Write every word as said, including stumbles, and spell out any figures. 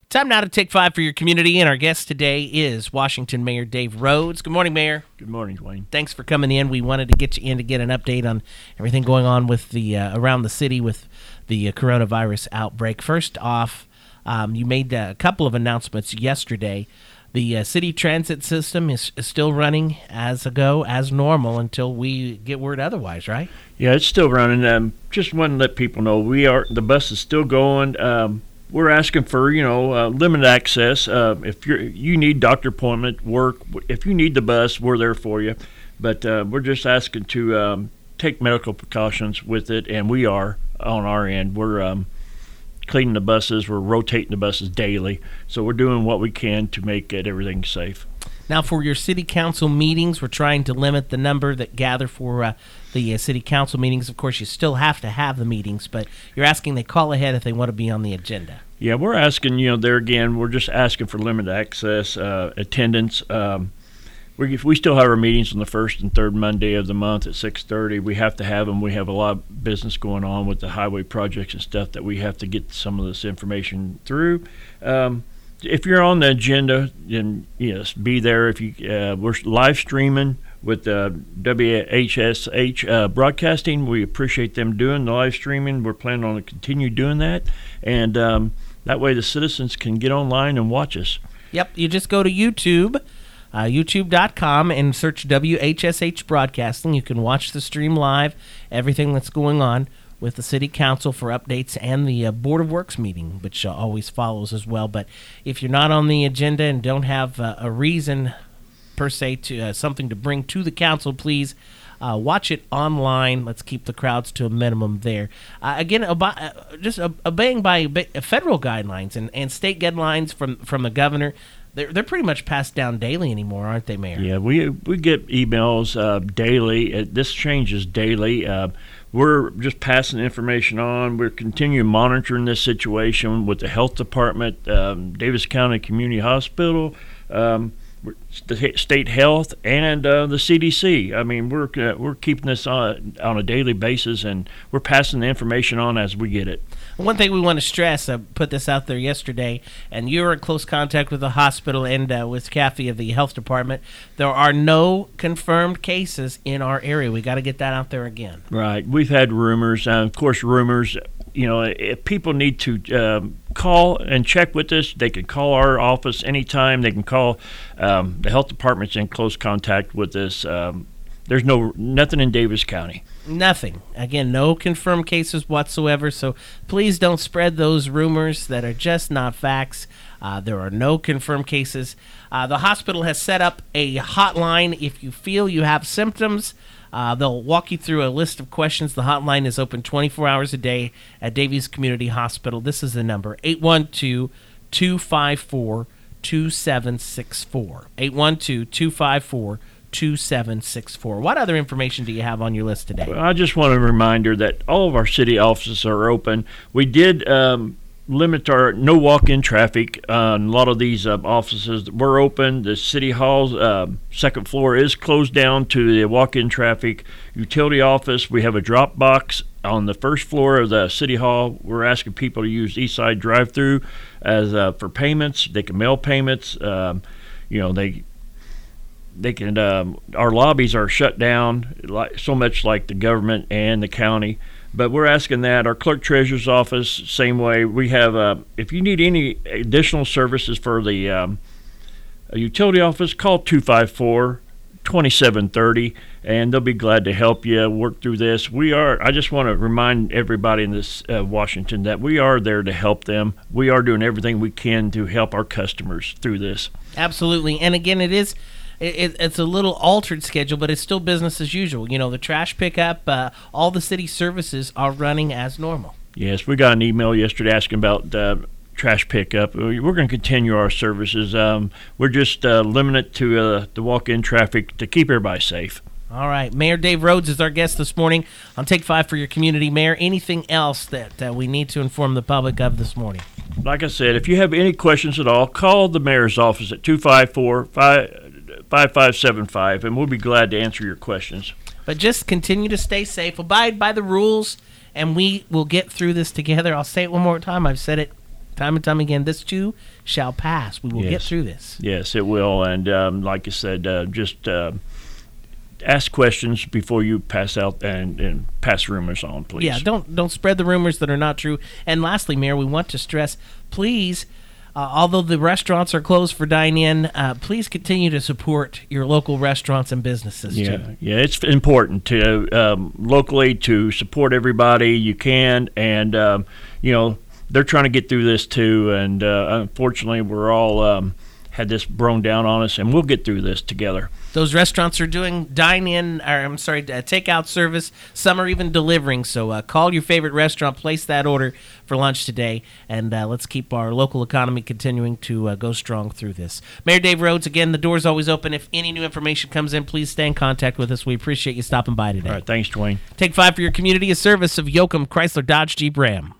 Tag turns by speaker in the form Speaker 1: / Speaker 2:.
Speaker 1: Time now to take five for your community, and our guest today is Washington Mayor Dave Rhodes. Good morning, Mayor.
Speaker 2: Good morning, Dwayne.
Speaker 1: Thanks for coming in. We wanted to get you in to get an update on everything going on with the uh, around the city with the uh, coronavirus outbreak. First off, um, you made a couple of announcements yesterday. The uh, city transit system is, is still running as a go, as normal, until we get word otherwise, right?
Speaker 2: Yeah, it's still running. Um, just want to let people know we are the bus is still going. Um, We're asking for, you know, uh, limited access. Uh, if you you need doctor appointment, work, if you need the bus, we're there for you. But uh, we're just asking to um, take medical precautions with it, and we are on our end. We're um, cleaning the buses. We're rotating the buses daily. So we're doing what we can to make it everything safe.
Speaker 1: Now, for your city council meetings, we're trying to limit the number that gather for uh, the uh, city council meetings. Of course, you still have to have the meetings, but you're asking they call ahead if they want to be on the agenda.
Speaker 2: Yeah, we're asking, you know, there again, we're just asking for limited access, uh, attendance. Um, we we still have our meetings on the first and third Monday of the month at six thirty. We have to have them. We have a lot of business going on with the highway projects and stuff that we have to get some of this information through. Um, if you're on the agenda, then yes, be there. If you uh, we're live streaming with uh, W H S H uh, Broadcasting. We appreciate them doing the live streaming. We're planning on to continue doing that, and um, that way the citizens can get online and watch us.
Speaker 1: Yep, you just go to YouTube, uh, YouTube dot com, and search W H S H Broadcasting. You can watch the stream live, everything that's going on with the City Council for updates, and the uh, Board of Works meeting, which uh, always follows as well. But if you're not on the agenda and don't have uh, a reason per se to uh, something to bring to the council, please uh, watch it online. Let's keep the crowds to a minimum there. Uh, again, ob- uh, just uh, obeying by federal guidelines and, and state guidelines from, from the governor. They're they're pretty much passed down daily anymore, aren't they, Mayor?
Speaker 2: Yeah, we we get emails uh, daily. Uh, this changes daily. Uh, we're just passing information on. We're continuing monitoring this situation with the health department, um, Davis County Community Hospital, um, the state health, and uh, the C D C. I mean, we're uh, we're keeping this on on a daily basis, and we're passing the information on as we get it.
Speaker 1: One thing we want to stress, I put this out there yesterday, and you're in close contact with the hospital and uh, with Kathy of the health department. There are no confirmed cases in our area. We got to get that out there again.
Speaker 2: Right. We've had rumors. Uh, of course, rumors, you know, if people need to um, call and check with us, they can call our office anytime. They can call um, the health department's in close contact with us. Um, there's no nothing in Davis County.
Speaker 1: Nothing. Again, no confirmed cases whatsoever, so please don't spread those rumors that are just not facts. Uh, there are no confirmed cases. Uh, the hospital has set up a hotline. If you feel you have symptoms, uh, they'll walk you through a list of questions. The hotline is open twenty-four hours a day at Davies Community Hospital. This is the number, eight one two, two five four, two seven six four. eight one two, two five four, two seven six four. What other information do you have on your list today?
Speaker 2: Well, I just want a reminder that all of our city offices are open. We did um, limit our no walk-in traffic on a lot of these uh, offices. We're open. The city hall's uh, second floor is closed down to the walk-in traffic. Utility office, we have a drop box on the first floor of the city hall. We're asking people to use Eastside drive-through as uh, for payments. They can mail payments. Um, you know, they They can. Um, our lobbies are shut down, like so much like the government and the county. But we're asking that our clerk treasurer's office, same way. We have. Uh, if you need any additional services for the um, utility office, call two five four, two seven three zero, and they'll be glad to help you work through this. We are. I just want to remind everybody in this uh, Washington that we are there to help them. We are doing everything we can to help our customers through this.
Speaker 1: Absolutely, and again, it is. It, it's a little altered schedule, but it's still business as usual. You know, the trash pickup, uh, all the city services are running as normal.
Speaker 2: Yes, we got an email yesterday asking about uh, trash pickup. We're going to continue our services. Um, we're just uh, limited to uh, the walk-in traffic to keep everybody safe.
Speaker 1: All right. Mayor Dave Rhodes is our guest this morning on Take Five for Your Community. Mayor, anything else that uh, we need to inform the public of this morning?
Speaker 2: Like I said, if you have any questions at all, call the mayor's office at two five four, five five seven five, and we'll be glad to answer your questions.
Speaker 1: But just continue to stay safe, abide by the rules, and we will get through this together. I'll say it one more time. I've said it time and time again, this too shall pass. We will
Speaker 2: Yes.
Speaker 1: get through this.
Speaker 2: Yes, it will. And um, like I said, uh, just uh, ask questions before you pass out and, and pass rumors on, please.
Speaker 1: Yeah, don't don't spread the rumors that are not true. And lastly, Mayor, we want to stress, please, uh, although the restaurants are closed for dine-in, uh, please continue to support your local restaurants and businesses,
Speaker 2: Yeah,
Speaker 1: too.
Speaker 2: yeah, it's important to um, locally to support everybody you can, and um, you know they're trying to get through this too. And uh, unfortunately, we're all um, had this blown down on us, and we'll get through this together.
Speaker 1: Those restaurants are doing dine-in, or I'm sorry, uh, takeout service. Some are even delivering. So uh, call your favorite restaurant, place that order for lunch today, and uh, let's keep our local economy continuing to uh, go strong through this. Mayor Dave Rhodes, again, the door's always open. If any new information comes in, please stay in contact with us. We appreciate you stopping by today.
Speaker 2: All right, thanks, Dwayne.
Speaker 1: Take five for your community, a service of Yoakum Chrysler Dodge Jeep Ram.